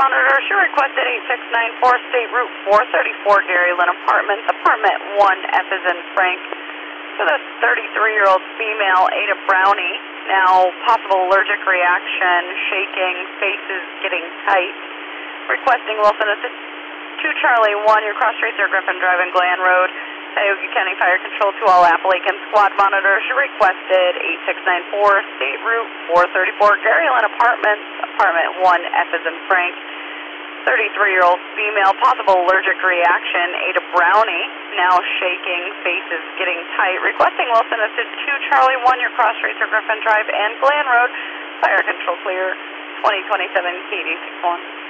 monitor. She requested 8694 State Route 434, Gary Lynn Apartments, apartment 1F is in Frank. For the 33-year-old female, Ada Brownie. Now, possible allergic reaction, shaking, faces getting tight. Requesting Wilson Assist 2 Charlie 1, your cross tracer Griffin Drive and Glen Road. Tioga County Fire Control to all Appalachian Squad Monitor. She requested 8694 State Route 434, Gary Lynn Apartments, apartment 1F is in Frank. 33-year-old female, possible allergic reaction, Ada Brownie, now shaking, faces getting tight. Requesting Wilson Assist 2 Charlie 1, your cross tracer Griffin Drive and Glen Road. Fire Control clear, 2027 KD 61.